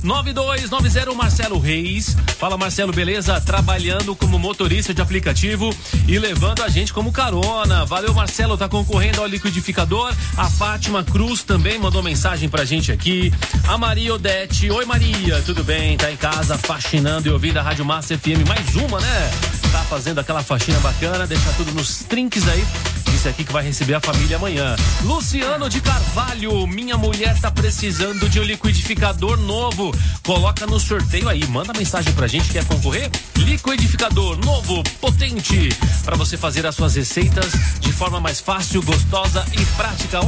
9290 Marcelo Reis. Fala, Marcelo, beleza? Trabalhando como motorista de aplicativo e levando a gente como carona. Valeu, Marcelo, tá concorrendo ao liquidificador. A Fátima Cruz também mandou mensagem pra gente aqui. A Maria Odete. Oi, Maria, tudo bem? Tá em casa faxinando e ouvindo a Rádio Massa FM. Mais uma, né? Tá fazendo aquela faxina bacana, deixar tudo nos trinques aí. Disse aqui que vai receber a família amanhã. Luciano de Carvalho. Minha mulher tá precisando de um liquidificador novo. Coloca no sorteio aí, manda mensagem pra gente, quer concorrer? Liquidificador novo, potente, para você fazer as suas receitas de forma mais fácil, gostosa e prática.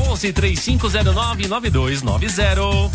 11-3509-9290.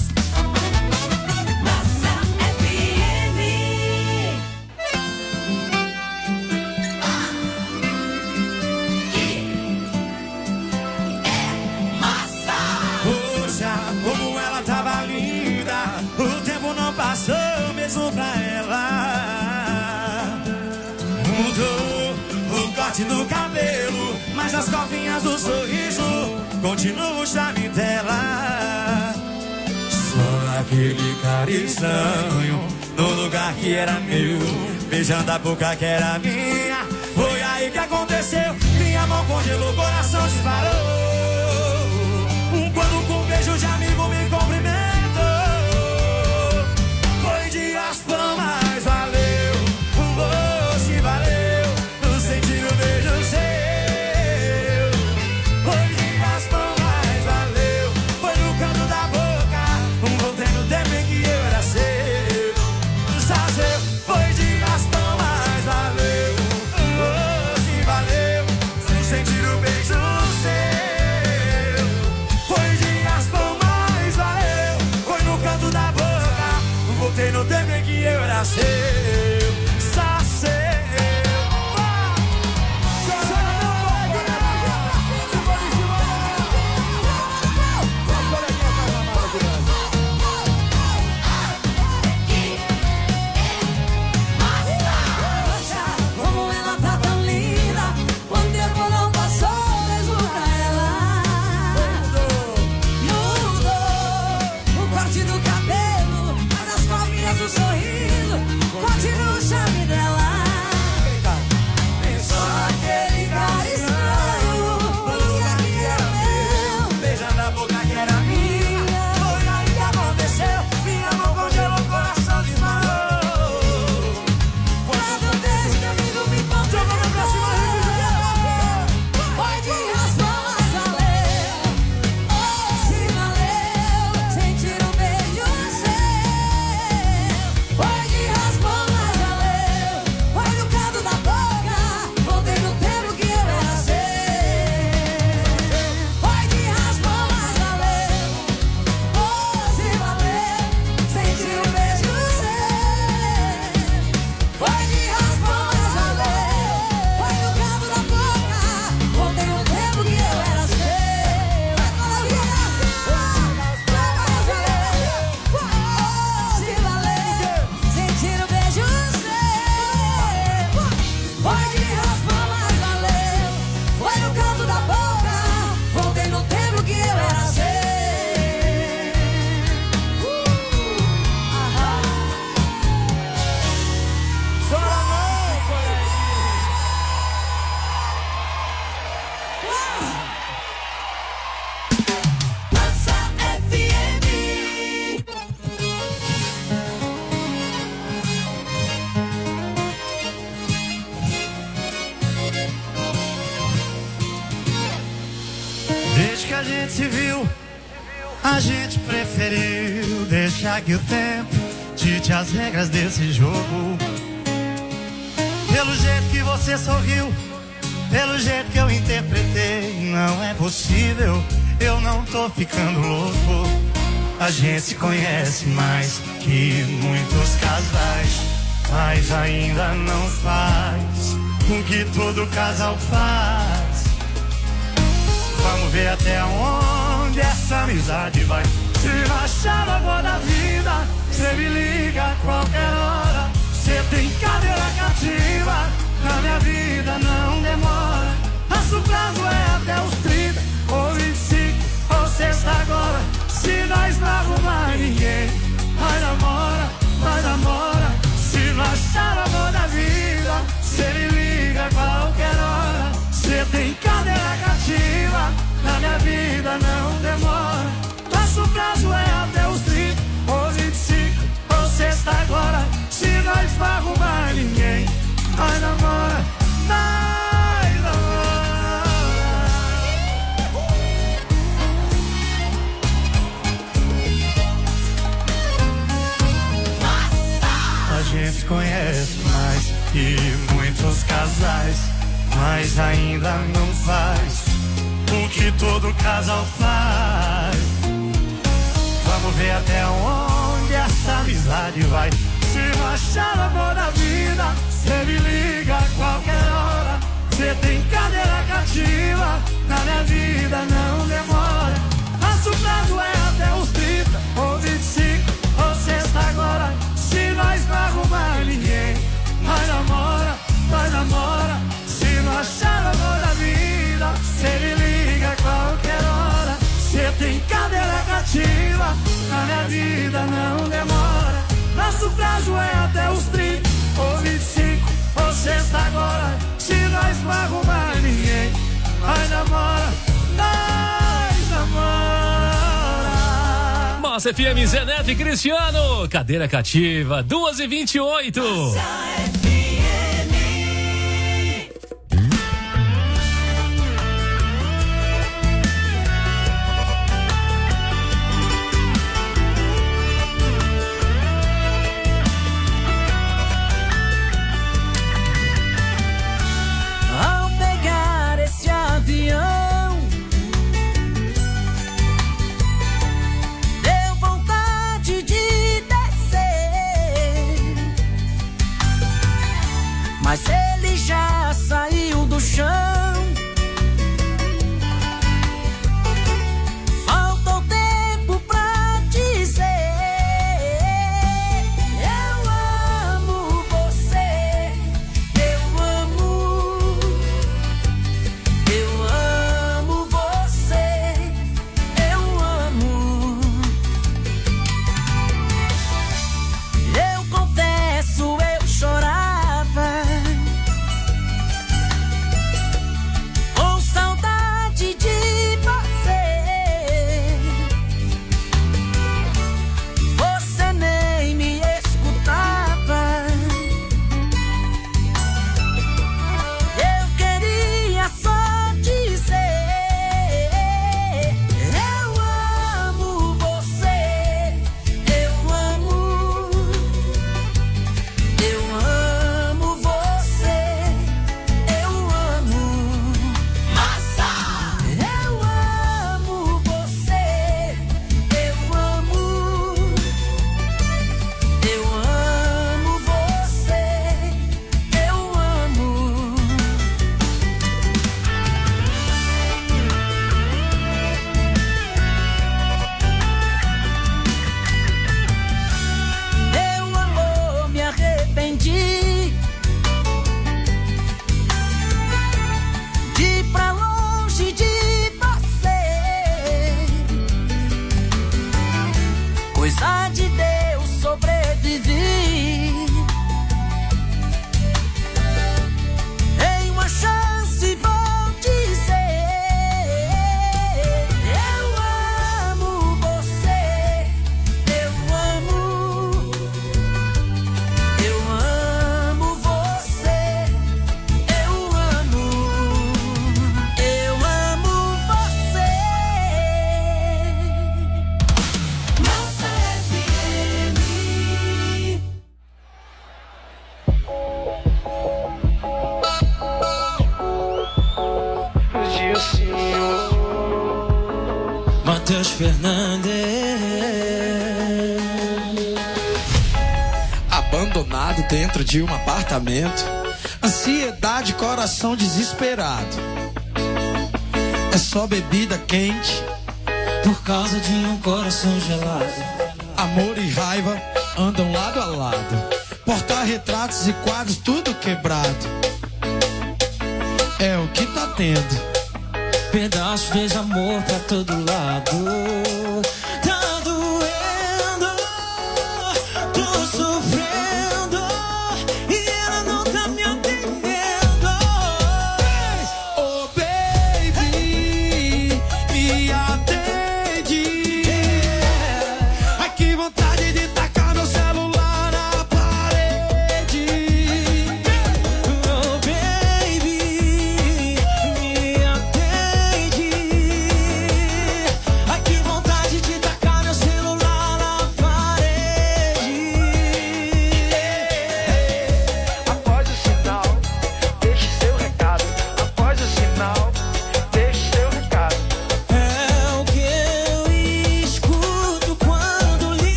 Passou mesmo pra ela. Mudou o corte do cabelo, mas as covinhas do sorriso continua o charme dela. Só aquele cara estranho no lugar que era meu, beijando a boca que era minha. Foi aí que aconteceu, minha mão congelou, o coração disparou. Quando com um beijo de amigo me cumprimentou. Mas valeu, se valeu, sentir o beijo seu. Foi de raspão, mas valeu, foi no canto da boca. Voltei no tempo em que eu era seu. Só seu, foi de raspão, mas valeu, se valeu, sentir o beijo seu. Foi de raspão, mas valeu, foi no canto da boca. Voltei no tempo em que eu era seu, só seu. Como ela tá tão linda, quanto tempo não passou mesmo pra ela. Mudou o corte do cabelo, mas as covinhas do sorriso continua o charme dela. Só aquele cara estranho no lugar que era meu, beijando a boca que era minha. Foi aí que aconteceu, minha mão congelou, o coração disparou. Quando um beijo de amigo me encontrou, jogou pra cima, foi de raspão, mas valeu. Se valeu, sentir um beijo seu. Foi de raspão, mas valeu, foi no canto da boca. Voltei no tempo que eu era seu. Foi de raspão, mas valeu, se valeu, sentir um beijo seu. Foi de raspão, mas valeu, foi no canto da boca. Voltei no tempo que eu era seu. Se valeu, sentir o beijo seu. Foi de raspão, mas valeu, foi no canto da boca. Voltei no tempo que eu era seu. Só a mão, Massa FM. Desde que a gente se viu, a gente preferiu deixar que o tempo dite as regras desse jogo. Pelo jeito que você sorriu, pelo jeito que eu interpretei, não é possível, eu não tô ficando louco. A gente se conhece mais que muitos casais, mas ainda não faz o que todo casal faz. Vamos ver até onde essa amizade vai. Se rachar na boa da vida, cê me liga a qualquer hora. Cê tem cadeira cativa, na minha vida não demora. Nosso prazo é até os 30, ou 25, ou sexta agora. Se nós não arrumar ninguém, vai namora. vida não demora. Nosso prazo é até os 30 ou 25 ou sexta agora. Se nós não arrumar ninguém, nós namora, nós namora. A gente conhece mais que muitos casais, mas ainda não faz o que todo casal faz. Vamos ver até onde essa amizade vai. Se não achar o amor da vida, cê me liga a qualquer hora. Cê tem cadeira cativa, na minha vida não demora. Nosso prazo é até os 30 ou 25 ou sexta agora. Se nós não arrumar ninguém, nós namora, nós namora. Se não achar o amor da vida, cê me liga a qualquer hora. Cê tem cadeira cativa, na minha vida não demora. Nosso prazo é até os 30 ou 25 ou sexta agora. Se nós não arrumar ninguém, nós namora, nós namora. Massa FM, Zé Neto e Cristiano, cadeira cativa, 2h28. Mas ele já saiu do chão. Faltou tempo pra dizer: eu amo você, eu amo você, eu amo. Eu confesso, eu chorava com saudade de você. Você nem me escutava. Eu queria só dizer: eu amo você, eu amo você, eu amo. Massa! Eu amo você, eu amo você, eu amo. Meu amor, me arrependi de ir pra longe de você. Coisa de Deus, sobrevivi. Em uma chance vou dizer: eu amo você, eu amo você, eu amo você. Nossa FM. Matheus Fernandes. Abandonado dentro de um apartamento, ansiedade, coração desesperado. É só bebida quente por causa de um coração gelado. Amor e raiva andam lado a lado, porta-retratos e quadros tudo quebrado. É o que tá tendo, pedaços de amor pra todo lado. Tá doendo, tô sofrendo e ela não tá me atendendo. Oh baby, me atende.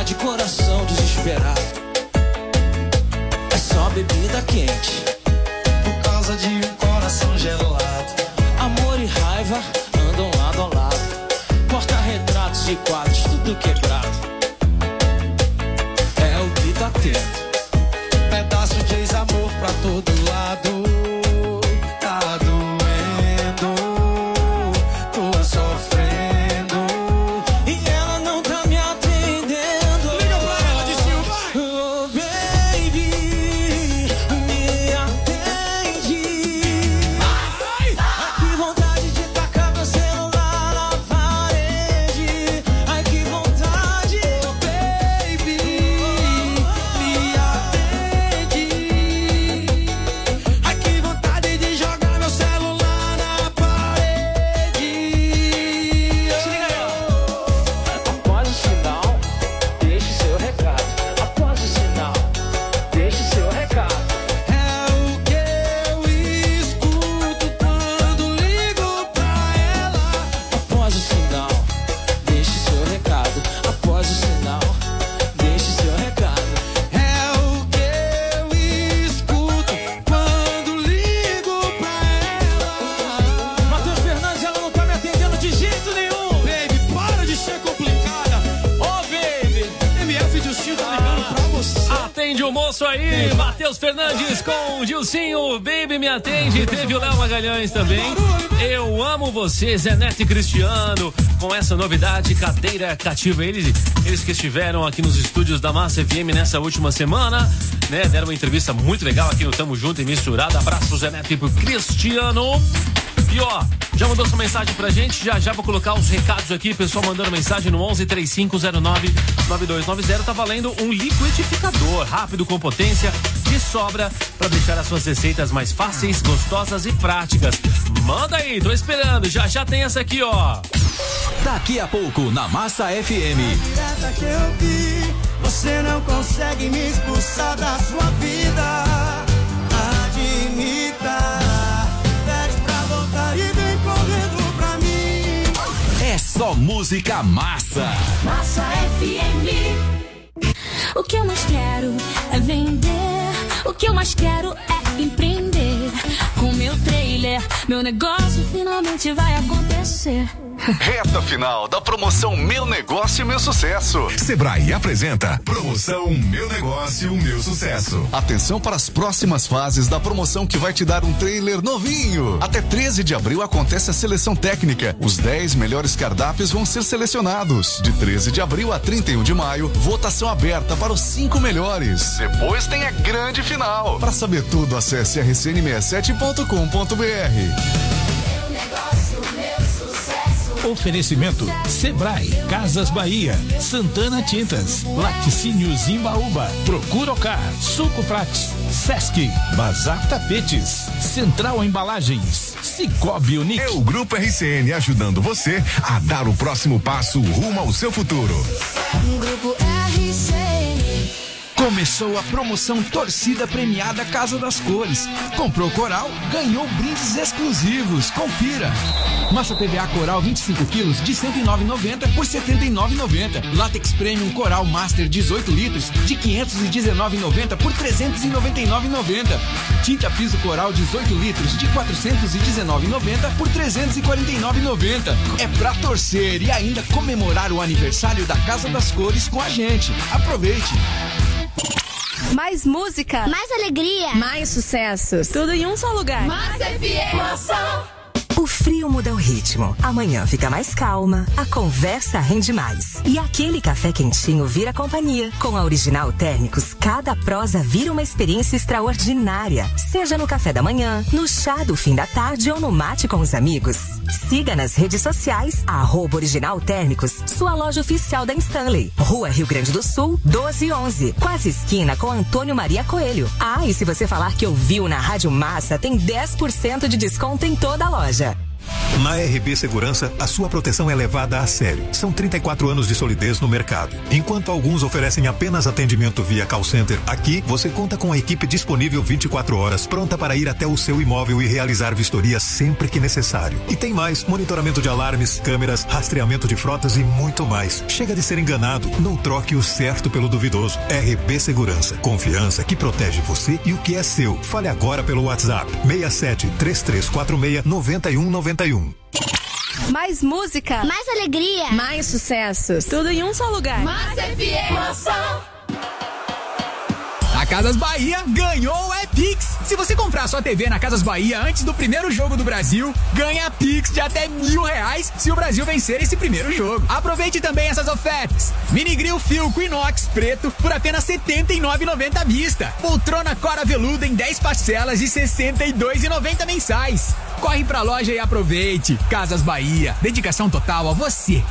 verdade, coração desesperado. É só bebida quente, por causa de um coração gelado. Amor e raiva andam lado a lado. Porta-retratos de quadros, tudo quebrado. É o que tá tendo. Pedaço de ex-amor pra todo lado. Tá doendo, tô sofrendo e ela não tá me atendendo. Liga pra ela de cima, vai! Oh, baby, me atende. Ai, que vontade de tacar meu celular na parede. Ai, que vontade, oh, baby, me atende. Ai, que vontade de jogar meu celular na parede. Se liga aí, ó. Após o sinal, deixe seu recado. Após o sinal, deixe seu recado. É o que eu escuto quando ligo pra ela. Após o sinal, deixe seu recado. Após o sinal, deixe seu recado. É o que eu escuto quando ligo pra ela. Matheus Fernandes, ela não tá me atendendo de jeito nenhum. Baby, para de ser complicada. Ô, baby, MF Dilcinho tá ligando pra você. Atende o moço aí, Matheus Fernandes com o Dilcinho, Baby Me Atende. Teve o Léo Magalhães também. Eu amo você, Zé Neto e Cristiano, com essa novidade, Cadeira Cativa. Eles que estiveram aqui nos estúdios da Massa FM nessa última semana, né? Deram uma entrevista muito legal aqui no Tamo Junto e Misturado. Abraço pro Zé Neto e pro Cristiano. E ó, já mandou sua mensagem pra gente? Já vou colocar os recados aqui. Pessoal mandando mensagem no 11-3509-9290. Tá valendo um liquidificador rápido com potência de sobra pra deixar as suas receitas mais fáceis, gostosas e práticas. Manda aí, tô esperando. Já tem essa aqui, ó. Daqui a pouco na Massa FM. Direta que eu vi, você não consegue me expulsar da sua vida. Admita. Pede pra voltar e vem correndo pra mim. É só música massa. Massa FM. O que eu mais quero é vender. O que eu mais quero é empreender. Com meu trailer, meu negócio finalmente vai acontecer. Reta final da promoção Meu Negócio, Meu Sucesso. Sebrae apresenta Promoção Meu Negócio, Meu Sucesso. Atenção para as próximas fases da promoção que vai te dar um trailer novinho. Até 13 de abril acontece a seleção técnica. Os 10 melhores cardápios vão ser selecionados. De 13 de abril a 31 de maio, votação aberta para os 5 melhores. Depois tem a grande final. Para saber tudo, acesse rcn67.com.br. Oferecimento Sebrae, Casas Bahia, Santana Tintas, Laticínios Imbaúba, Procuracar, Suco Prates, Sesc, Bazar Tapetes, Central Embalagens, Cicobi Unique. É o Grupo RCN ajudando você a dar o próximo passo rumo ao seu futuro. Grupo RCN. Começou a promoção Torcida Premiada Casa das Cores. Comprou Coral, ganhou brindes exclusivos. Confira. Massa PVA Coral 25 quilos de R$ 109,90 por R$ 79,90. Látex Premium Coral Master 18 litros de R$ 519,90 por R$ 399,90. Tinta Piso Coral 18 litros de R$ 419,90 por R$ 349,90. É pra torcer e ainda comemorar o aniversário da Casa das Cores com a gente. Aproveite! Mais música, Mais alegria. mais sucessos. Tudo em um só lugar. Massa FM. Moção. O frio muda o ritmo. Amanhã fica mais calma, a conversa rende mais. E aquele café quentinho vira companhia. Com a Original Térmicos, cada prosa vira uma experiência extraordinária. Seja no café da manhã, no chá do fim da tarde ou no mate com os amigos. Siga nas redes sociais, @Original Térmicos, sua loja oficial da Stanley. Rua Rio Grande do Sul, 1211. Quase esquina com Antônio Maria Coelho. Ah, e se você falar que ouviu na Rádio Massa, tem 10% de desconto em toda a loja. Na RB Segurança, a sua proteção é levada a sério. São 34 anos de solidez no mercado. Enquanto alguns oferecem apenas atendimento via call center, aqui você conta com a equipe disponível 24 horas, pronta para ir até o seu imóvel e realizar vistoria sempre que necessário. E tem mais: monitoramento de alarmes, câmeras, rastreamento de frotas e muito mais. Chega de ser enganado, não troque o certo pelo duvidoso. RB Segurança, confiança que protege você e o que é seu. Fale agora pelo WhatsApp 67 3346 9191. Mais música, Mais alegria. mais sucessos. Tudo em um só lugar. Massa FM. A Casas Bahia ganhou o Pix. Se você comprar sua TV na Casas Bahia antes do primeiro jogo do Brasil, ganha Pix de até R$1.000 se o Brasil vencer esse primeiro jogo. Aproveite também essas ofertas. Mini grill Philco inox preto por apenas R$ 79,90 à vista. Poltrona Cora veluda em 10 parcelas de R$ 62,90 mensais. Corre pra loja e aproveite. Casas Bahia, dedicação total a você.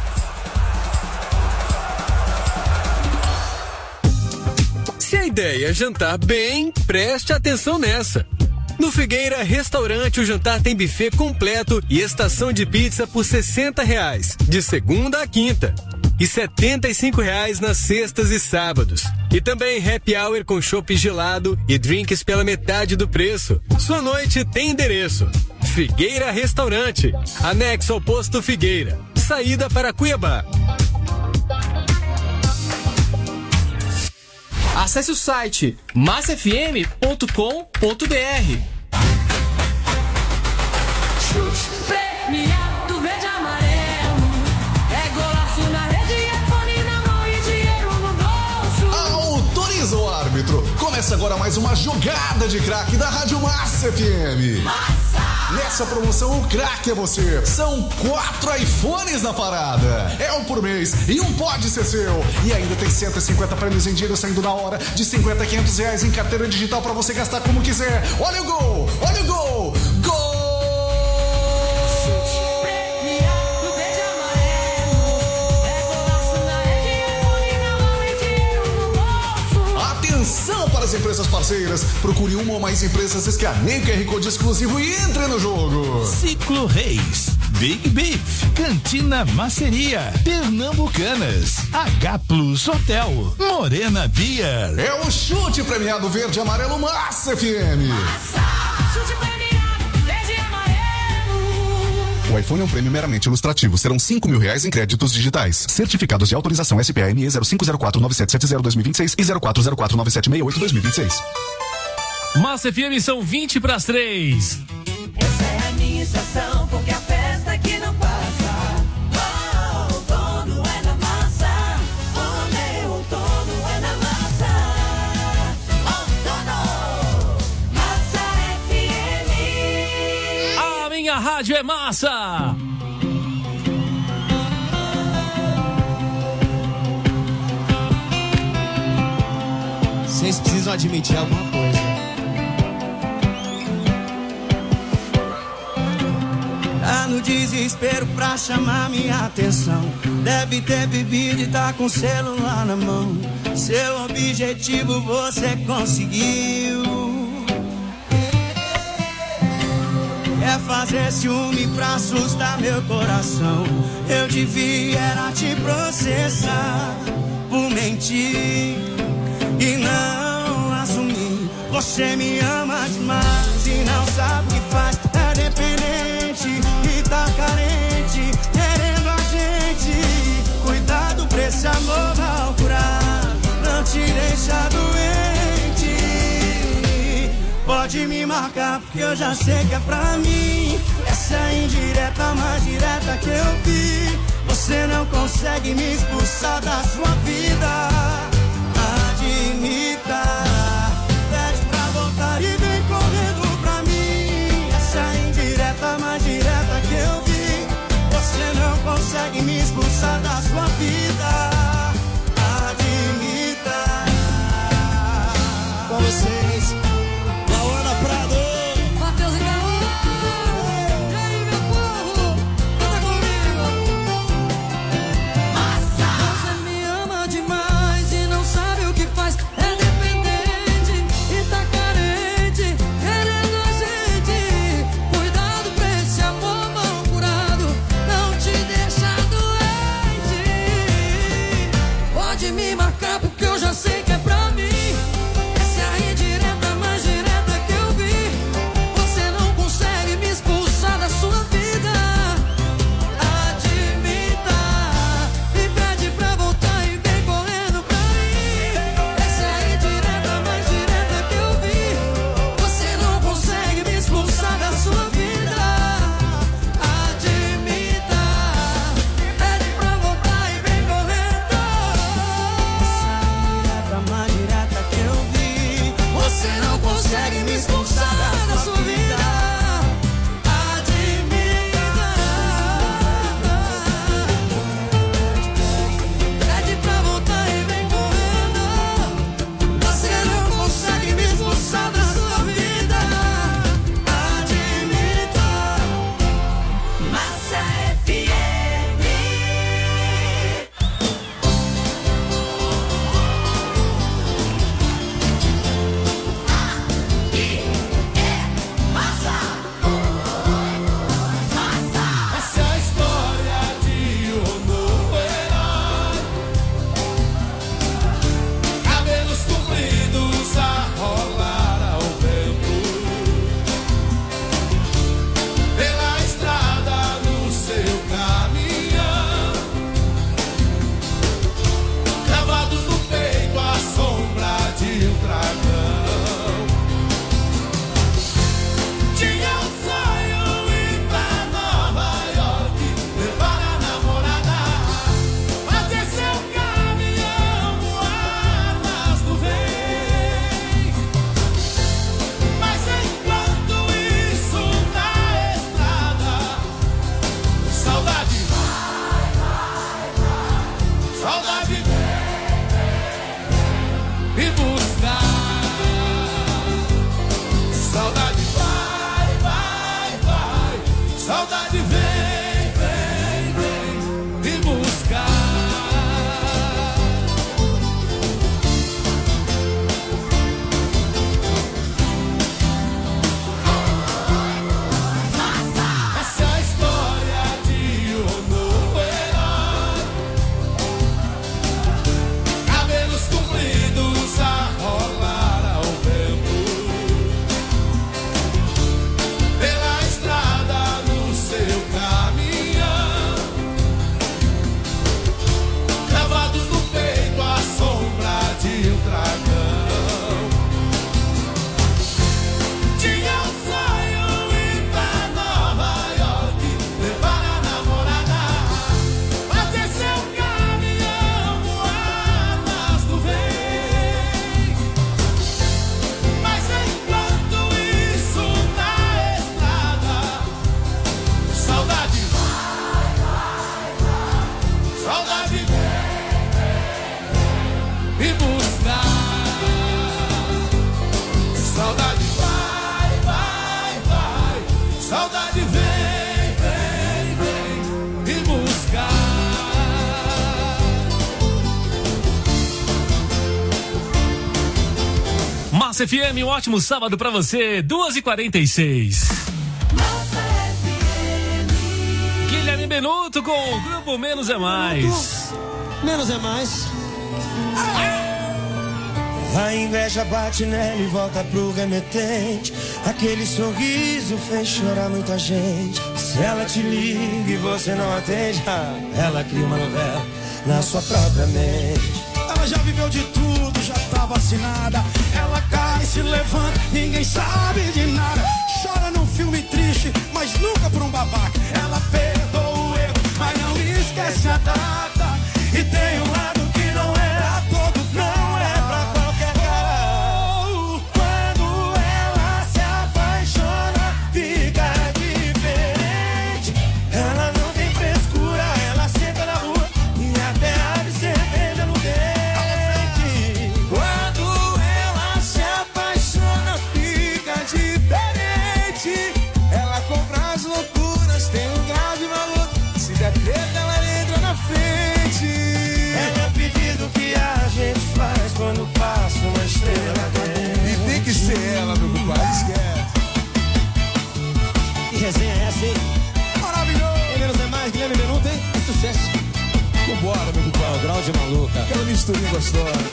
Se a ideia é jantar bem, preste atenção nessa. No Figueira Restaurante, o jantar tem buffet completo e estação de pizza por R$60, de segunda a quinta. E R$75 nas sextas e sábados. E também happy hour com chopp gelado e drinks pela metade do preço. Sua noite tem endereço: Figueira Restaurante, anexo ao posto Figueira, saída para Cuiabá. Acesse o site massafm.com.br. Premiado verde amarelo, é golaço na rede, é fone na mão e dinheiro no bolso. Autoriza o árbitro. Começa agora mais uma jogada de craque da Rádio Massa FM. Nessa promoção, o craque é você. São 4 iPhones na parada. É um por mês e um pode ser seu. E ainda tem 150 prêmios em dinheiro saindo na hora, de 50 a R$500 em carteira digital pra você gastar como quiser. Olha o gol! Olha o gol! Gol! Atenção para as empresas parceiras. Procure uma ou mais empresas, escaneie o QR Code exclusivo e entre no jogo. Ciclo Reis, Big Beef, Cantina Maceria, Pernambucanas, H Plus Hotel, Morena Beer. É o chute premiado verde e amarelo Massa FM. Chute premiado verde e amarelo. O iPhone é um prêmio meramente ilustrativo. Serão R$5.000 em créditos digitais. Certificados de autorização SPME 05049770-2026 e 04049768-2026. Massa FM, são 20 para as 3. Essa é a minha estação, porque a festa aqui não passa. Oh, o outono é na massa. O meu outono é na massa. Outono, Massa FM. A minha rádio é massa. Vocês precisam admitir alguma coisa. Tá no desespero pra chamar minha atenção. Deve ter bebido e tá com o celular na mão. Seu objetivo você conseguiu. Quer fazer ciúme pra assustar meu coração. Eu devia era te processar por mentir e não assumir. Você me ama demais e não sabe o que faz. É dependente e tá carente, querendo a gente. Cuidado pra esse amor mal curado, não te deixa doente. Pode me marcar porque eu já sei que é pra mim. Essa é a indireta mais direta que eu vi. Você não consegue me expulsar da sua vida. Admita, pede pra voltar e vem correndo pra mim. Essa é a indireta mais direta que eu vi. Você não consegue me expulsar da sua vida. Admita. Com vocês, Lauana Prado, Matheus e Gaúcho. E aí, meu povo, canta comigo. Massa. Você me ama demais e não sabe o que faz. É dependente e tá carente, querendo a gente. Cuidado pra esse amor mal curado, me buscar. Saudade vai, vai, vai. Saudade vem, vem, vem me buscar. Essa é a história de um novo herói. Cabelos compridos a rolar ao vento, pela estrada no seu caminhão, cravado no peito a sombra de um dragão. Tinha um sonho ir pra Nova York, levar a namorada, fazer seu caminhão voar nas nuvens. Mas enquanto isso na estrada, saudade vai, vai, vai. Saudade vem me buscar. Saudade vai, vai, vai. Saudade vem, vem, vem me buscar. Massa FM, um ótimo sábado pra você, 2h46. Guilherme Benuto com o grupo Menos é Mais. Menos é mais. A inveja bate nela e volta pro remetente. Aquele sorriso fez chorar muita gente. Se ela te liga e você não atende, ela cria uma novela na sua própria mente. Ela já viveu de tudo, já tá vacinada. Ela cai, se levanta, ninguém sabe de nada. Chora num filme triste, mas nunca por um babaca. Ela perdoa o erro, mas não esquece a data. E tem um lado que não é a todo, não é pra qualquer cara. Quando ela se apaixona, fica diferente. Ela não tem frescura, ela senta na rua e até abre cerveja no dente. Quando ela se apaixona, fica diferente. Ela compra as loucuras, tem um grau de valor. Se der treta, ela entra na frente. É o pedido que a gente faz quando passa uma estrela cadente. E tem que ser ela, meu compadre, esquece. Que resenha é essa, hein? Maravilhoso! Menos é mais, Guilherme Benuto, hein? Que sucesso! Vambora, meu compadre. O grau de maluca. Aquela misturinha gostosa.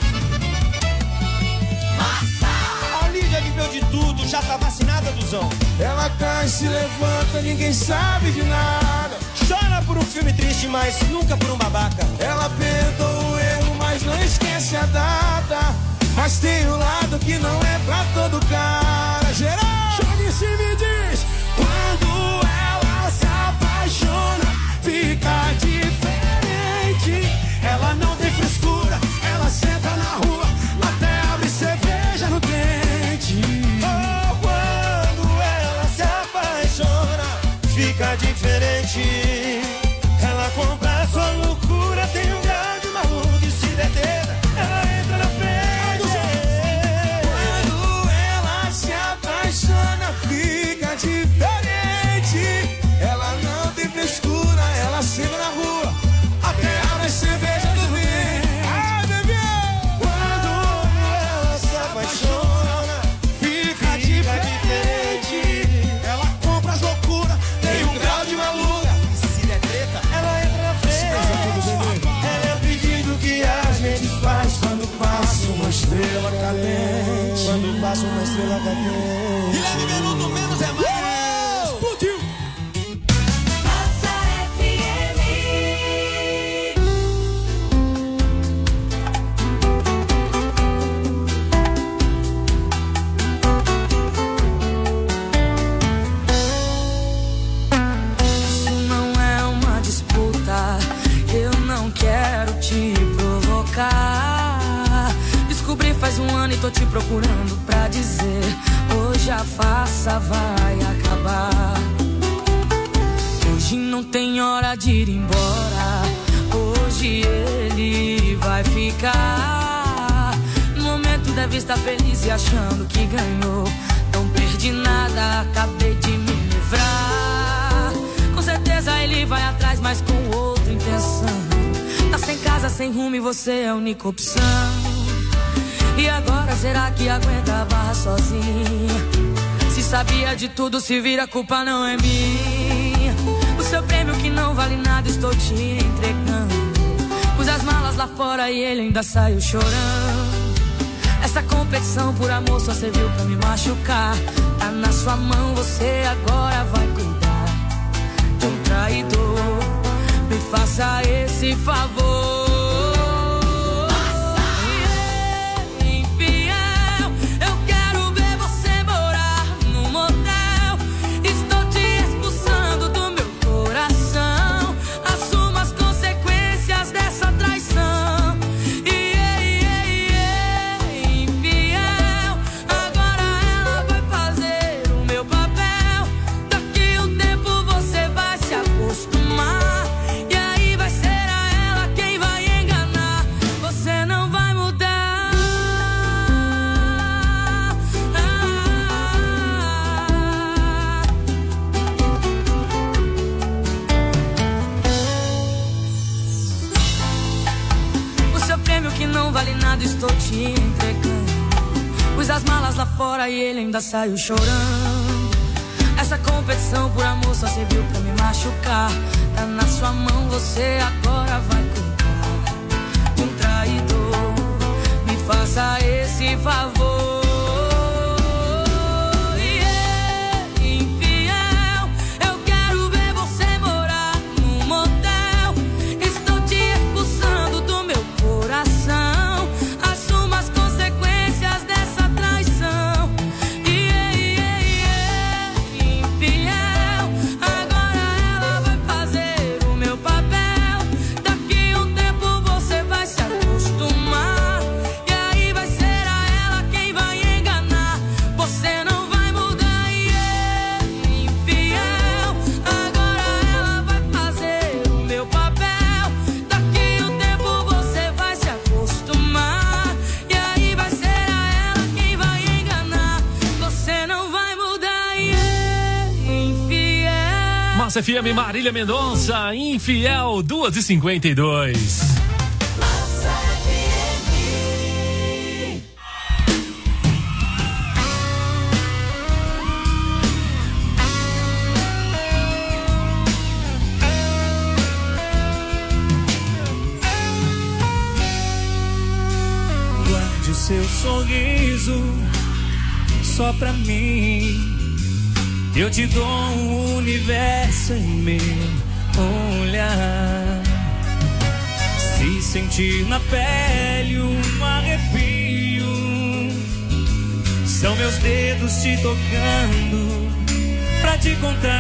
A Lídia viveu de tudo, já tá vacinada, Duzão. Ela cai, se levanta, ninguém sabe de nada. Chora por um filme triste, mas nunca por um babaca. Ela perdoa o erro, mas não esquece a data. Mas tem um lado que não é pra todo cara. Geral! Jogue se me diz. Quando ela se apaixona, fica diferente. Ela não tem frescura, ela senta na rua, até abre cerveja no dente. Oh, quando ela se apaixona, fica diferente. Ela compra a sua loucura, tem um grau de maluco e se der treta, ela entra na frente. Quando ela se apaixona, fica diferente. Ela não tem frescura, ela senta na rua, até abre cerveja do dente. Ai, bebê! Quando ela se apaixona, fica diferente. Ela compra as loucuras, Tem um grau de maluca, se der treta, ela entra na frente. Ela é o pedido que a gente faz quando passa uma estrela cadente. Quando passa uma estrela cadente. Guilherme Benuto, menos é mais. Explodiu! Massa FM. Isso não é uma disputa, eu não quero te provocar. Descobri faz um ano e tô te procurando pra dizer: hoje a farsa vai acabar. Hoje não tem hora de ir embora, hoje ele vai ficar. No momento vista feliz e achando que ganhou. Não perdi nada, acabei de me livrar. Com certeza ele vai atrás, mas com outra intenção. Tá sem casa, sem rumo e você é a única opção. E agora será que aguenta a barra sozinha? Se sabia de tudo, se vira, a culpa não é minha. O seu prêmio que não vale nada estou te entregando. Pus as malas lá fora e ele ainda saiu chorando. Essa competição por amor só serviu pra me machucar. Tá na sua mão, você agora vai cuidar de um traidor. Me faça esse favor. Estou te entregando. Pus as malas lá fora e ele ainda saiu chorando. Essa competição por amor só serviu pra me machucar. Tá na sua mão, você agora vai cuidar de um traidor. Me faça esse favor. Massa FM, Marília Mendonça, Infiel, 2h52. Guarde o seu sorriso só pra mim. Eu te dou um universo em meu olhar. Se sentir na pele um arrepio, são meus dedos te tocando pra te contar.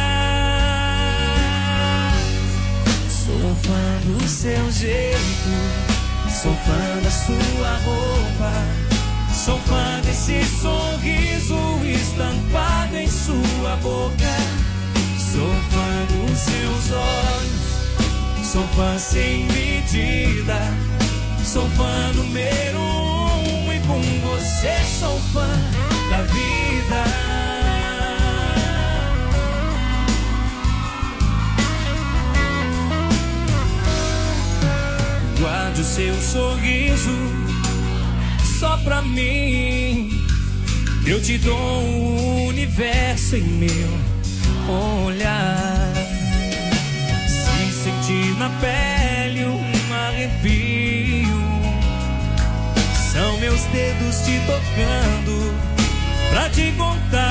Sou fã do seu jeito, sou fã da sua roupa. Sou fã desse sorriso estampado em sua boca. Sou fã dos seus olhos, sou fã sem medida. Sou fã número 1 e com você sou fã da vida. Guarde o seu sorriso só pra mim. Eu te dou um universo em meu olhar. Se sentir na pele um arrepio, são meus dedos te tocando pra te contar.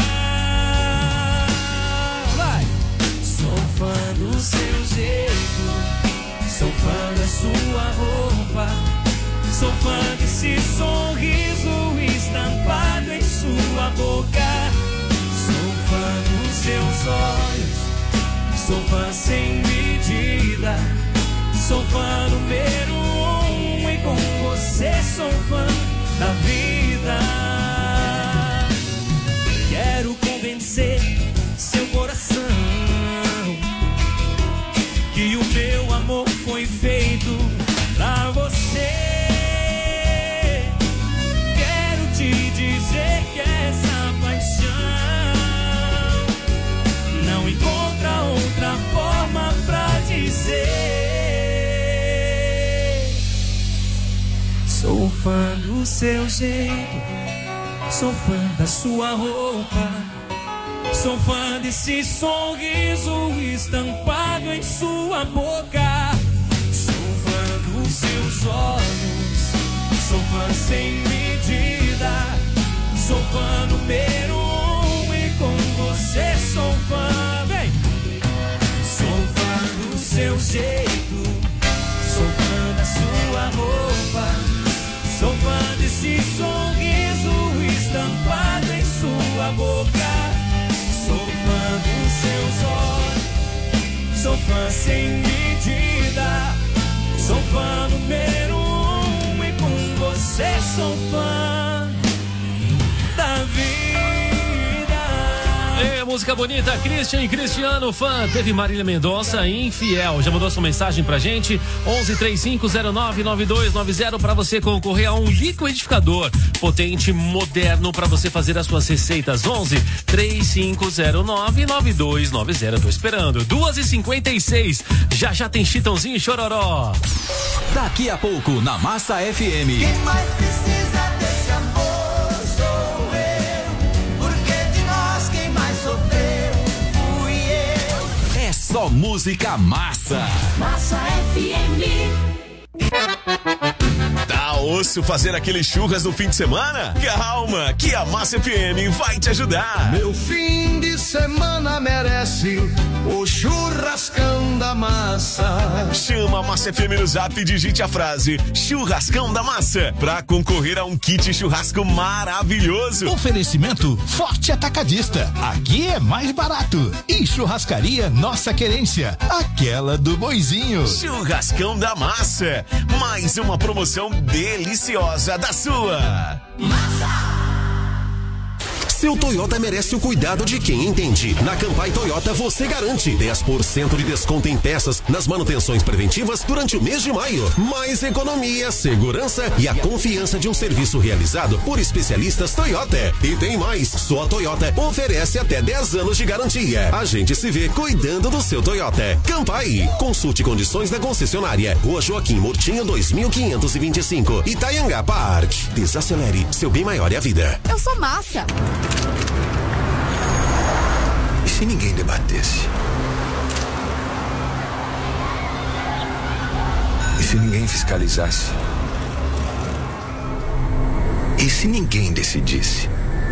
Vai! Sou fã do seu jeito, sou fã da sua roupa. Sou fã desse sorriso estampado em sua boca. Sou fã dos seus olhos, sou fã sem medida. Sou fã número 1 e com você sou fã da vida. Quero convencer seu coração que o meu amor foi feito pra você. Quero do seu jeito, sou fã da sua roupa, sou fã desse sorriso estampado em sua boca, sou fã dos seus olhos, sou fã sem medida, sou fã número 1 e com você sou fã, vem! Sou fã do seu jeito, sou fã da sua roupa, sou fã desse sorriso estampado em sua boca, sou fã dos seus olhos, sou fã sem medida, sou fã número 1 e com você sou fã da vida. Música bonita, Christian e Cristiano, fã. Teve Marília Mendonça, Infiel. Já mandou sua mensagem pra gente? 1135099290 para você concorrer a um liquidificador potente, moderno, para você fazer as suas receitas. 1135099290. Tô esperando. 2h56. Já tem Chitãozinho e Chororó. Daqui a pouco na Massa FM. Quem mais precisa desse amor sou eu, porque de nós quem mais sofreu fui eu. É só música massa. Massa FM. Tá osso fazer aquele churras no fim de semana? Calma, que a Massa FM vai te ajudar. Meu fim de semana merece o churrascão da massa. Chama a Massa FM no Zap e digite a frase Churrascão da Massa pra concorrer a um kit churrasco maravilhoso. Oferecimento Forte Atacadista. Aqui é mais barato. E Churrascaria Nossa Querência, aquela do Boizinho. Churrascão da Massa, mais uma promoção deliciosa da sua Massa. Seu Toyota merece o cuidado de quem entende. Na Campai Toyota você garante 10% de desconto em peças nas manutenções preventivas durante o mês de maio. Mais economia, segurança e a confiança de um serviço realizado por especialistas Toyota. E tem mais, só a Toyota oferece até 10 anos de garantia. A gente se vê cuidando do seu Toyota. Campai, consulte condições da concessionária. Rua Joaquim Murtinho 2525, Itaianga Park. Desacelere, seu bem maior é a vida. Eu sou massa. E se ninguém debatesse? E se ninguém fiscalizasse? E se ninguém decidisse?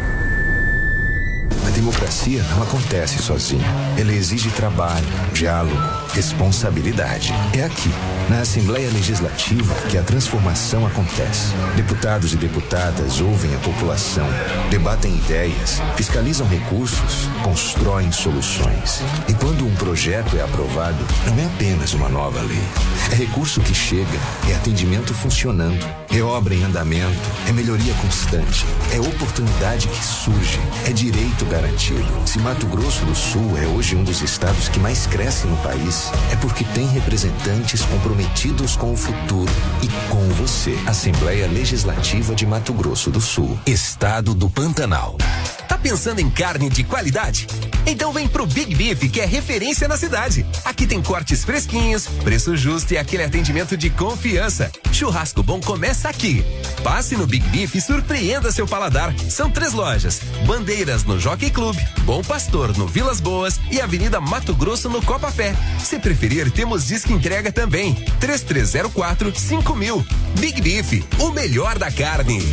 A democracia não acontece sozinha. Ela exige trabalho, diálogo, responsabilidade. É aqui, na Assembleia Legislativa, que a transformação acontece. Deputados e deputadas ouvem a população, debatem ideias, fiscalizam recursos, constroem soluções. E quando um projeto é aprovado, não é apenas uma nova lei. É recurso que chega, é atendimento funcionando, é obra em andamento, é melhoria constante, é oportunidade que surge, é direito garantido. Se Mato Grosso do Sul é hoje um dos estados que mais cresce no país, é porque tem representantes comprometidos com o futuro e com você. Assembleia Legislativa de Mato Grosso do Sul, Estado do Pantanal. Tá pensando em carne de qualidade? Então vem pro Big Beef, que é referência na cidade. Aqui tem cortes fresquinhos, preço justo e aquele atendimento de confiança. Churrasco bom começa aqui. Passe no Big Beef e surpreenda seu paladar. São 3 lojas: Bandeiras no Jockey Club, Bom Pastor no Vilas Boas e Avenida Mato Grosso no Copa Fé. Se preferir, temos disco entrega também. 3304-5000. Big Beef, o melhor da carne.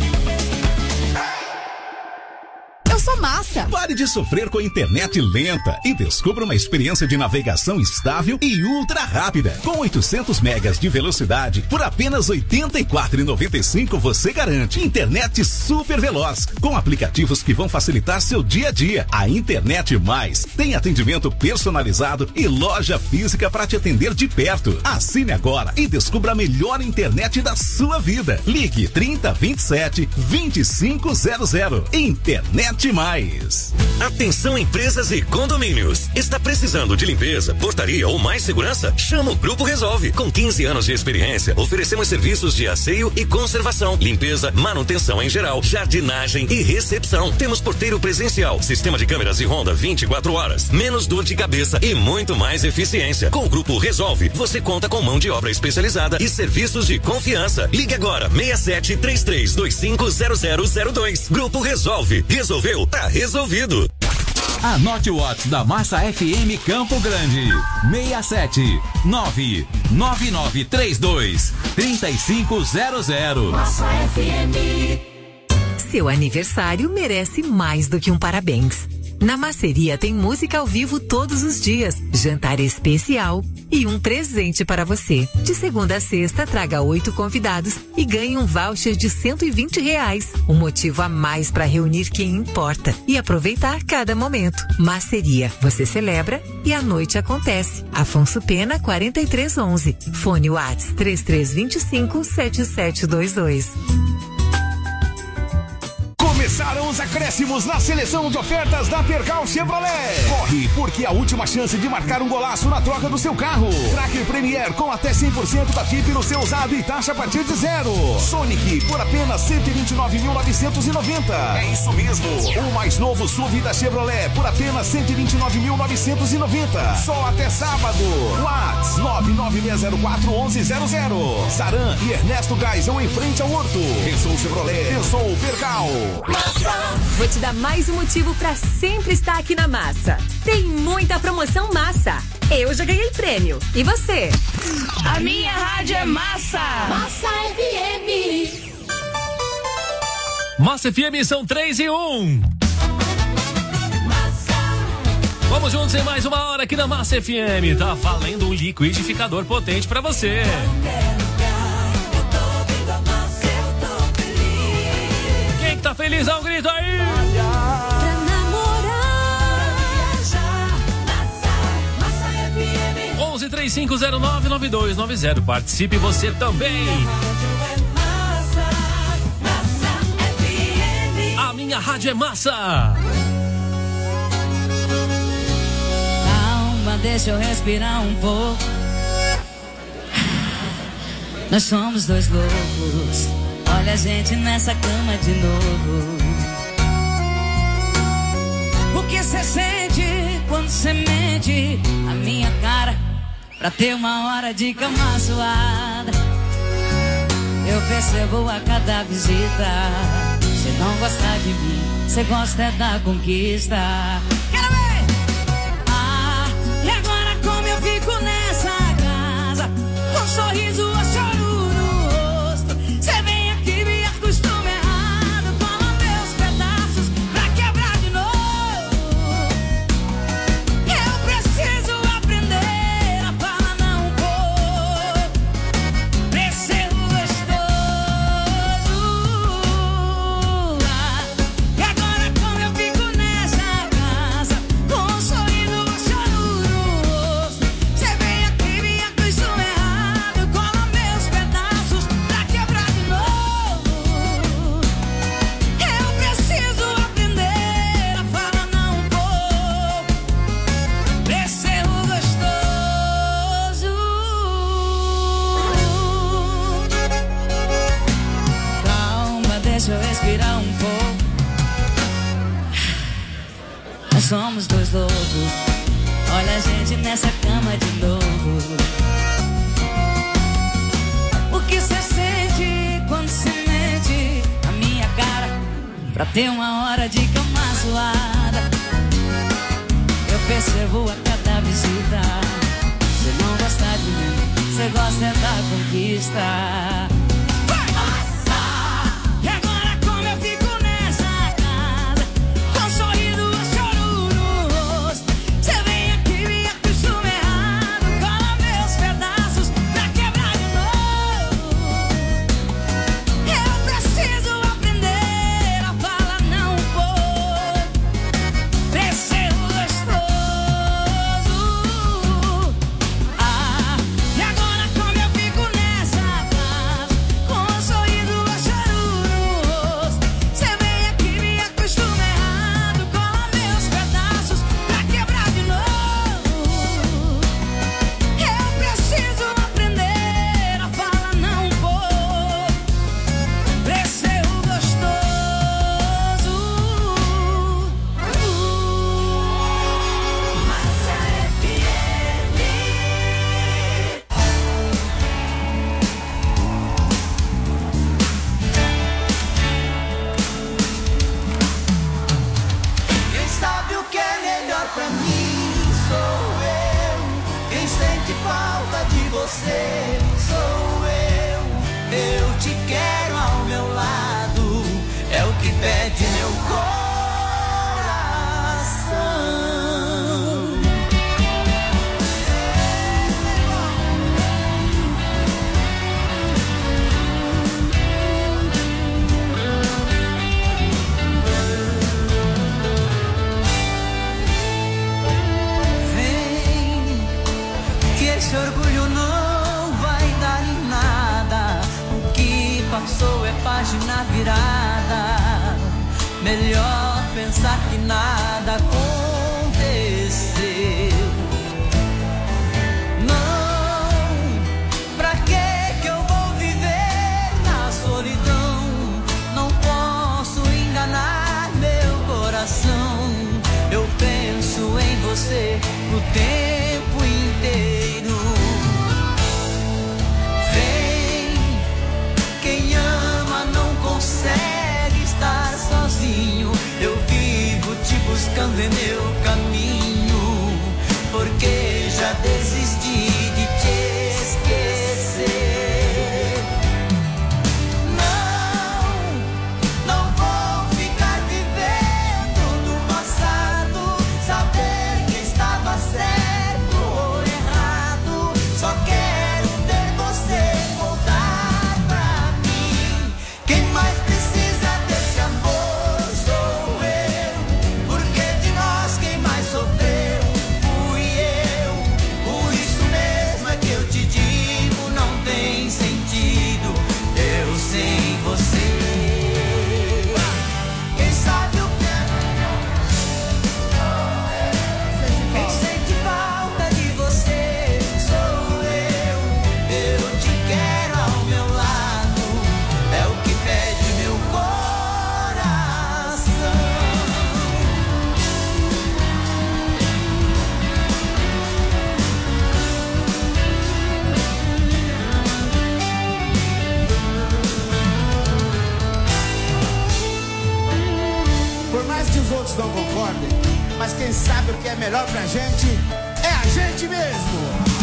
Eu sou massa. Pare de sofrer com a internet lenta e descubra uma experiência de navegação estável e ultra rápida. Com 800 megas de velocidade, por apenas R$ 84,95 você garante internet super veloz, com aplicativos que vão facilitar seu dia a dia. A Internet Mais tem atendimento personalizado e loja física para te atender de perto. Assine agora e descubra a melhor internet da sua vida. Ligue 3027-2500. Internet Mais. Moraes. Atenção empresas e condomínios. Está precisando de limpeza, portaria ou mais segurança? Chama o Grupo Resolve. Com 15 anos de experiência, oferecemos serviços de asseio e conservação, limpeza, manutenção em geral, jardinagem e recepção. Temos porteiro presencial, sistema de câmeras e ronda 24 horas, menos dor de cabeça e muito mais eficiência. Com o Grupo Resolve, você conta com mão de obra especializada e serviços de confiança. Ligue agora, 6733250002. Grupo Resolve. Resolveu? Tá resolvido. Anote o WhatsApp da Massa FM Campo Grande. 67-99932-3500. Massa FM. Seu aniversário merece mais do que um parabéns. Na Masseria tem música ao vivo todos os dias, jantar especial e um presente para você. De segunda a sexta, traga 8 convidados e ganhe um voucher de R$120. Um motivo a mais para reunir quem importa e aproveitar cada momento. Masseria, você celebra e a noite acontece. Afonso Pena, 4311. Fone WhatsApp 3325-7722. Começaram os acréscimos na seleção de ofertas da Percal Chevrolet. Corre, porque é a última chance de marcar um golaço na troca do seu carro. Tracker Premier com até 100% da FIP no seu usado e taxa a partir de 0. Sonic por apenas R$129.990. É isso mesmo. O mais novo SUV da Chevrolet por apenas R$129.990. Só até sábado. WhatsApp 996041100. Saran e Ernesto Geisel em frente ao Horto. Pensou Chevrolet, pensou Percal. Vou te dar mais um motivo pra sempre estar aqui na Massa. Tem muita promoção Massa. Eu já ganhei prêmio. E você? A minha rádio é Massa. Massa FM. Massa FM são 3 e 1. Vamos juntos em mais uma hora aqui na Massa FM. Tá valendo um liquidificador potente pra você. Tá feliz, dá um grito aí! Pra namorar, viajar, Massa FM. 1135099290. Participe você também. A minha rádio é Massa. Calma, deixa eu respirar um pouco. Nós somos dois loucos. Olha a gente nessa cama de novo. O que cê sente quando cê mente a minha cara pra ter uma hora de cama suada? Eu percebo a cada visita. Cê não gosta de mim, cê gosta é da conquista. Quero ver! Ah, e agora como eu fico nessa casa com um sorriso a choro no rosto? Cê vem costume errado, toma meus pedaços pra quebrar de novo. Eu preciso aprender a falar não vou. Preciso gostoso. E agora como eu fico nessa casa com um sorriso baixando no rosto? Cê vem aqui, me acostuma errado, cola meus pedaços pra quebrar de novo. Deixa eu respirar um pouco. Nós somos dois loucos. Olha a gente nessa cama de novo. O que cê sente quando cê mente a minha cara pra ter uma hora de cama suada? Eu percebo a cada visita. Cê não gosta de mim, cê gosta é da conquista. você, sou eu te quero ao meu lado, é o que pede meu coração. Vem, que esse orgulho não vai dar em nada, o que passou é página virada. Melhor pensar que nada aconteceu. Não, pra que eu vou viver na solidão? Não posso enganar meu coração. Eu penso em você o tempo inteiro. Vem, quem ama não consegue estar sozinho. Eu vivo te buscando em meu caminho, porque já desisti de te esquecer. Não vou ficar vivendo do passado, saber que estava certo ou errado. Só quero ver você voltar pra mim. Quem mais precisa desse amor sou eu, porque de nós quem mais sofreu fui eu. Por isso mesmo é que eu te digo, não tem sentido eu sem você. Quem sabe o que é? Quem sente falta de você sou eu te quero ao meu lado, é o que pede meu coração. Por mais que os outros não concordem, mas quem sabe o que é melhor pra gente é a gente mesmo.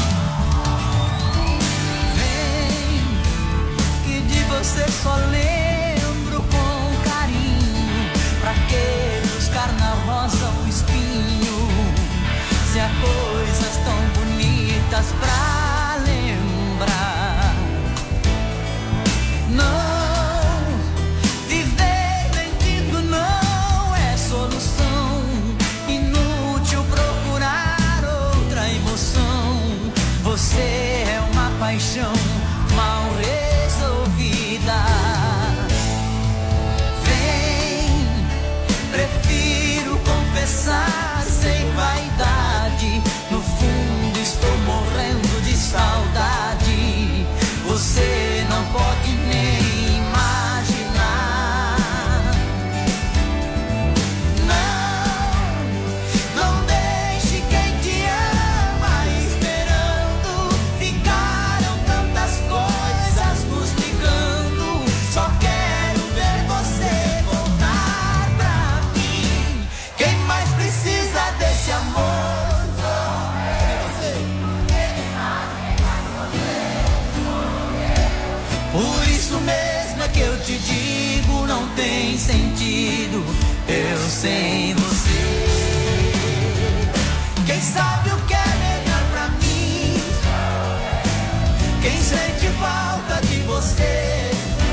Vem, que de você só lembro com carinho. Pra que buscar na rosa um espinho, se há coisas tão bonitas pra lembrar? Não, viver mentindo não é solução. Inútil procurar outra emoção. Você é uma paixão mal resolvida. Vem, prefiro confessar sem vaidade. No fundo estou morrendo de saudade. Você não pode nem imaginar. Não deixe quem te ama esperando. Ficaram tantas coisas nos ligando. Só quero ver você voltar pra mim. Quem mais precisa desse amor? Por isso mesmo é que eu te digo, não tem sentido eu sem você. Quem sabe o que é melhor pra mim? Quem sente falta de você?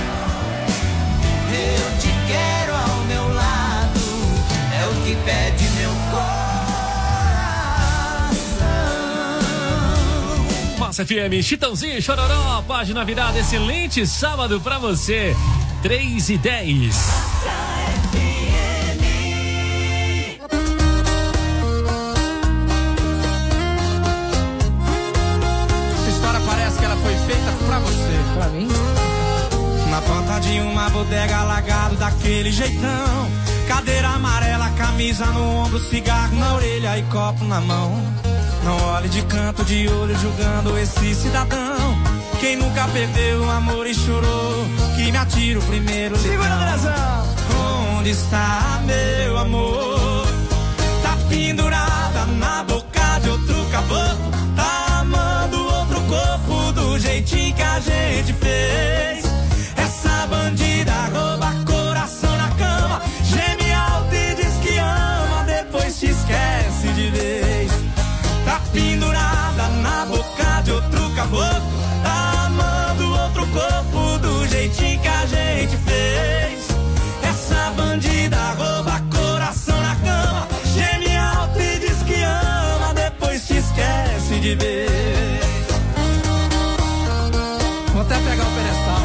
Eu te quero ao meu lado, é o que pede meu coração. Massa FM, Chitãozinho e Chororó, página virada, excelente sábado pra você, 3h10. Essa história parece que ela foi feita pra você. Pra mim? Na porta de uma bodega, alagado daquele jeitão. Cadeira amarela, camisa no ombro, cigarro na orelha e copo na mão. Não olhe de canto de olho julgando esse cidadão. Quem nunca perdeu o amor e chorou, que me atira o primeiro litrão. Onde está meu amor? Tá pendurada na boca de outro caboclo. Tá amando outro corpo do jeitinho que a gente fez. Essa bandida rouba coração na cama, geme alto e diz que ama, depois te esquece de vez. Tá pendurada na boca de outro caboclo, tá amando outro corpo do jeitinho que a gente fez. Essa bandida rouba coração na cama, geme alto e diz que ama, depois te esquece de vez. Vou até pegar o pedestal.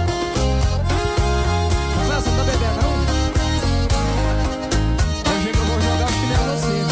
Você tá bebendo, não? Hoje eu vou jogar o chinelo assim.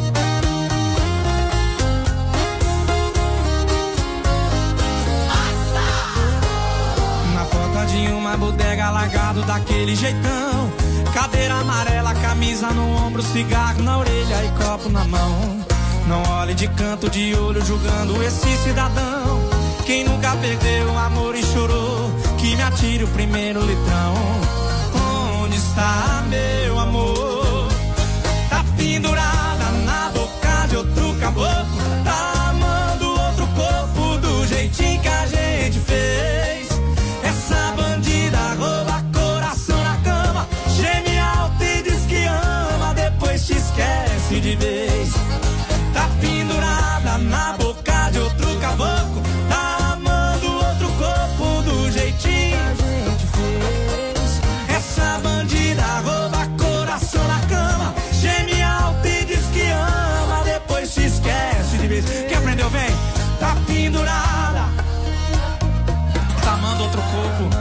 Na porta de uma bodega, largado daquele jeitão, cadeira amarela, camisa no ombro, cigarro na orelha e copo na mão. Não olhe de canto de olho julgando esse cidadão. Quem nunca perdeu o amor e chorou, que me atire o primeiro litrão. Onde está meu amor? Tá pendurada na boca de outro caboclo, tá amando outro corpo do jeitinho que a gente fez. Essa bandida rouba coração na cama, geme alto e diz que ama, depois te esquece de vez. Tá pendurada na boca de outro caboclo, tá amando outro corpo do jeitinho que a gente fez. Essa bandida rouba coração na cama, geme alto e diz que ama, depois te esquece de vez. Quem aprendeu, vem? Tá pendurada, tá amando outro corpo.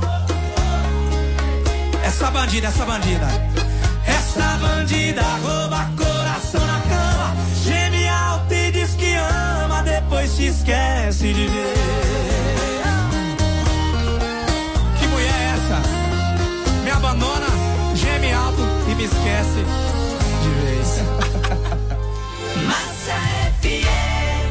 Essa bandida, essa bandida, essa bandida rouba coração na cama, geme alto e diz que ama, depois te esquece de ver. Que mulher é essa? Me abandona, geme alto e me esquece de vez. Massa FM.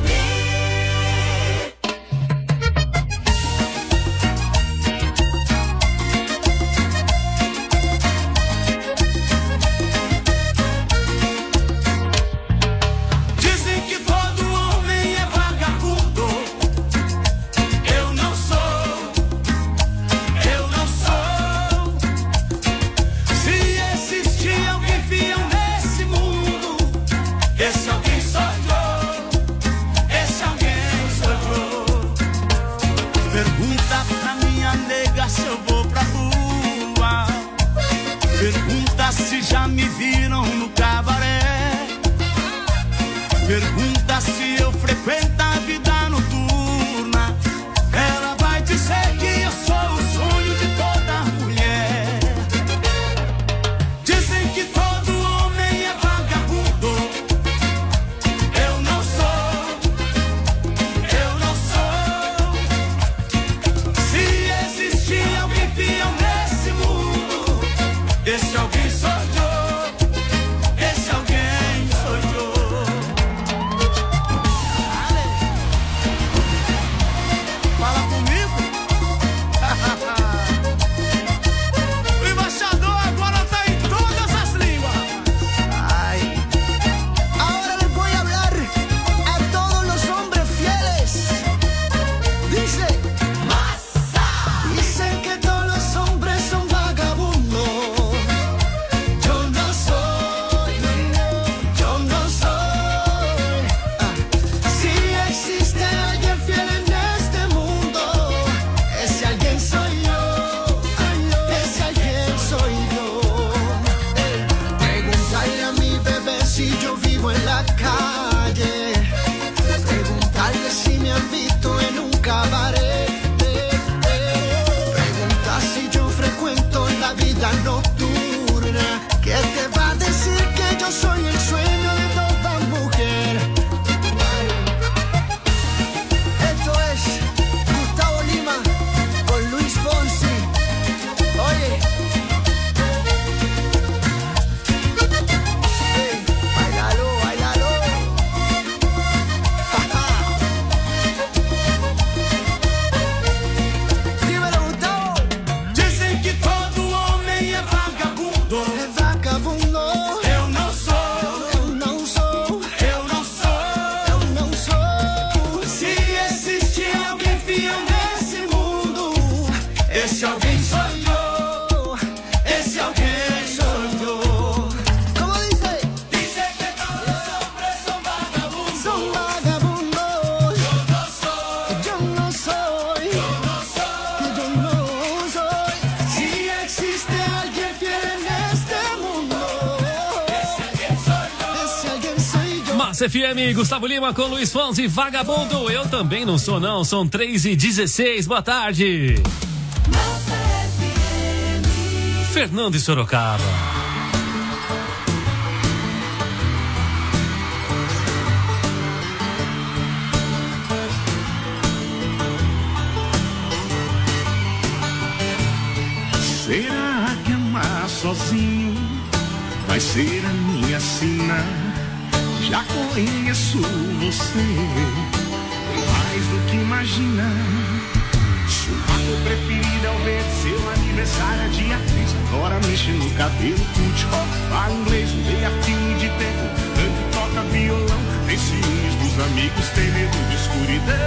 Se já me viram no cabaré, pergunta se eu frequento a vida noturna. Ela vai dizer que eu sou o sonho de toda mulher. Dizem que todo homem é vagabundo. Eu não sou, eu não sou. Se existir alguém fiel nesse mundo, esse alguém sou eu. Esse alguém sou eu. Fala comigo. O embaixador agora tá em todas as línguas. Ay. Ahora le voy a hablar a todos los hombres fieles. Dice: Massa. Dicen que todos los hombres son vagabundos. Yo Massa FM, Gustavo Lima com Luiz Fonsi, Vagabundo. Eu também não sou, não. São 3h16. Boa tarde. Fernando e Sorocaba. Será que amar sozinho vai ser a minha sina? Já conheço você, mais do que imagina. Churrasco preferido ao ver seu aniversário é dia 3. Agora mexe no cabelo, curte rock, fala inglês, leia filme de terror, canta, toca violão, tem ciúmes dos amigos, tem medo de escuridão.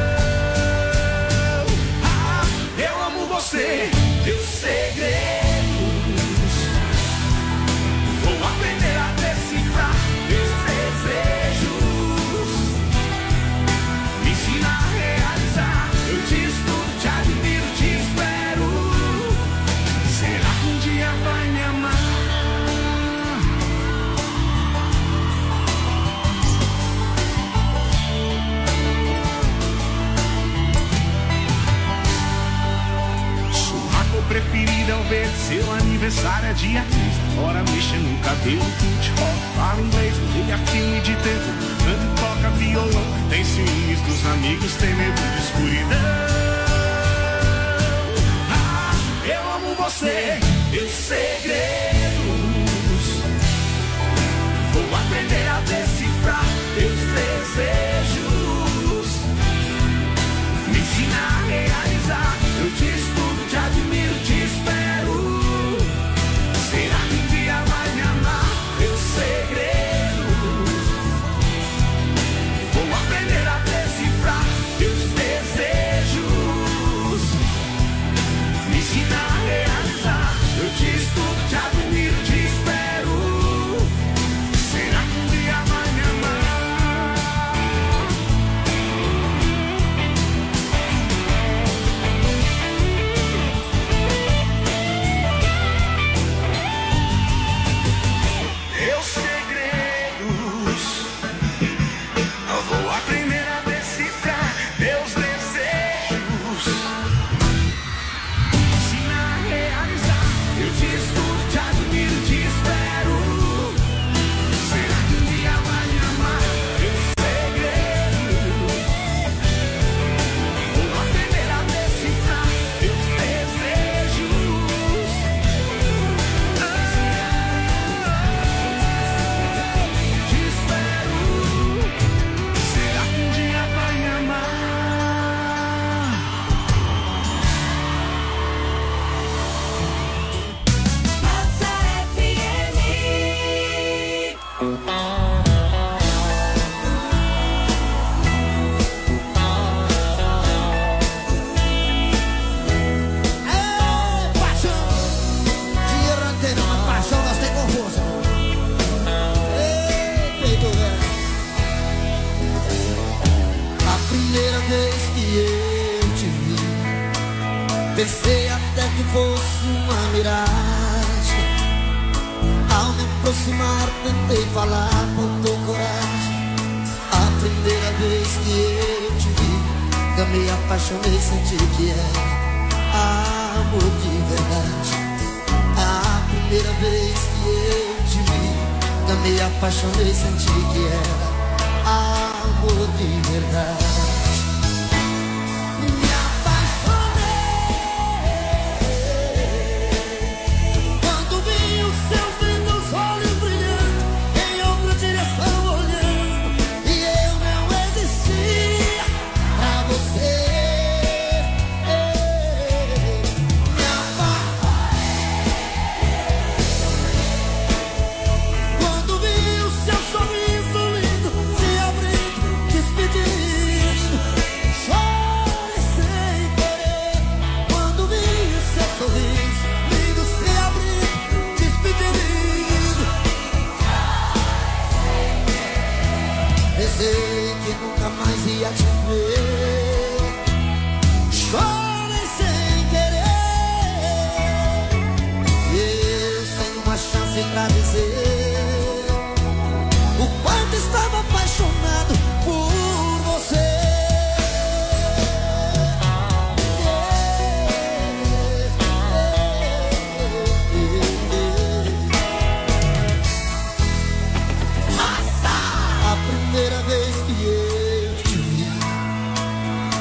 Ah, eu amo você, teus segredos. Vou aprender a decifrar teus desejos. Me ensina a realizar. Eu te estudo, te admiro, te espero. Será que um dia vai me amar? Churrasco preferido ao ver seu aniversário é dia 3. Agora mexe no cabelo, curte rock, fala inglês, liga filme de terror, canta e toca violão, tem ciúmes dos amigos, tem medo de escuridão. Ah, eu amo você, teus segredos. Vou aprender a decifrar teus desejos. Me ensina a realizar. Eu te estudo, te admiro, te espero. Será que um dia vai me amar? Teus segredos. Vou aprender a decifrar teus desejos. Me ensina a realizar. Eu te estudo, te admiro, te espero. Será que um dia vai me amar? Teus segredos, eu vou aprender a decifrar teus desejos. Ensina a realizar. Eu te estudo, te admiro, te espero. Será que um dia vai me amar? Teus segredos, vou aprender a decifrar teus desejos. Te espero. Será que um dia vai me amar? Massa FM. É paixão. Dinheiro não tem não, mas paixão nós tem com força. Ei, peito velho. A primeira vez que eu te vi, pensei até que fosse uma miragem. Ao me aproximar, tentei falar, faltou coragem. A primeira vez que eu te vi, eu me apaixonei, senti que era amor de verdade. A primeira vez que eu te vi, eu me apaixonei, senti que era amor de verdade. Me apaixonei quando vi os seus lindos olhos brilhando, em outra direção olhando, e eu não existia pra você. Me apaixonei quando vi o seu sorriso lindo se abrindo, despedindo. Chorei sem querer quando vi o seu sorriso lindo se abrindo, despedindo. Pensei que nunca mais ia te ver. Chorei sem querer. Eu sem uma chance pra dizer o quanto estava apaixonado.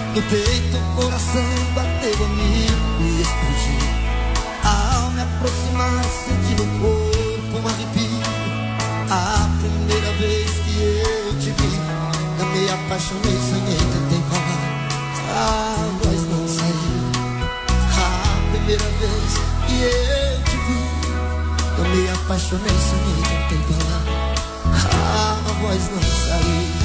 No peito o coração bateu a mil e explodiu. Ao me aproximar senti no corpo um arrepio. A primeira vez que eu te vi, eu me apaixonei, sonhei, tentei falar, a voz não saiu. A primeira vez que eu te vi, eu me apaixonei, sonhei, tentei falar, a voz não saiu.